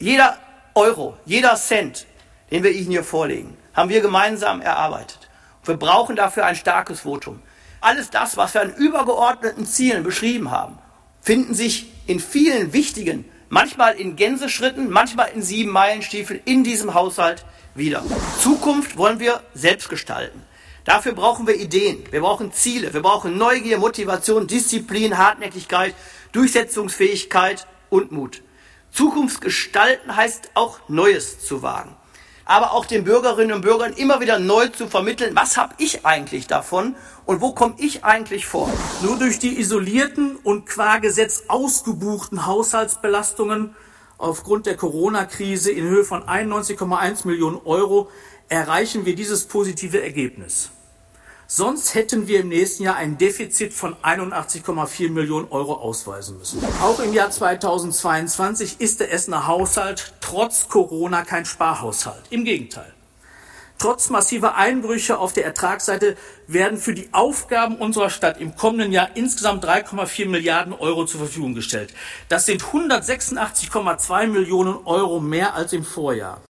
Jeder Euro, jeder Cent, den wir Ihnen hier vorlegen, haben wir gemeinsam erarbeitet. Wir brauchen dafür ein starkes Votum. Alles das, was wir an übergeordneten Zielen beschrieben haben, finden sich in vielen wichtigen, manchmal in Gänseschritten, manchmal in 7-Meilen-Stiefeln in diesem Haushalt wieder. Zukunft wollen wir selbst gestalten. Dafür brauchen wir Ideen, wir brauchen Ziele, wir brauchen Neugier, Motivation, Disziplin, Hartnäckigkeit, Durchsetzungsfähigkeit und Mut. Zukunft gestalten heißt auch Neues zu wagen. Aber auch den Bürgerinnen und Bürgern immer wieder neu zu vermitteln, was habe ich eigentlich davon und wo komme ich eigentlich vor. Nur durch die isolierten und qua Gesetz ausgebuchten Haushaltsbelastungen aufgrund der Corona-Krise in Höhe von 91,1 Millionen Euro erreichen wir dieses positive Ergebnis. Sonst hätten wir im nächsten Jahr ein Defizit von 81,4 Millionen Euro ausweisen müssen. Auch im Jahr 2022 ist der Essener Haushalt trotz Corona kein Sparhaushalt. Im Gegenteil. Trotz massiver Einbrüche auf der Ertragsseite werden für die Aufgaben unserer Stadt im kommenden Jahr insgesamt 3,4 Milliarden Euro zur Verfügung gestellt. Das sind 186,2 Millionen Euro mehr als im Vorjahr.